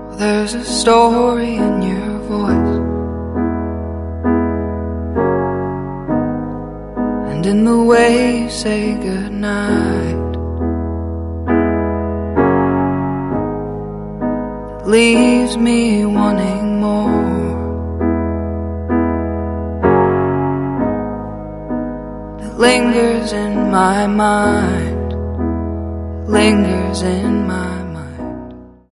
There's a story in your voice, and in the way you say goodnight, that leaves me wanting more, that lingers in my mind, lingers in my mind.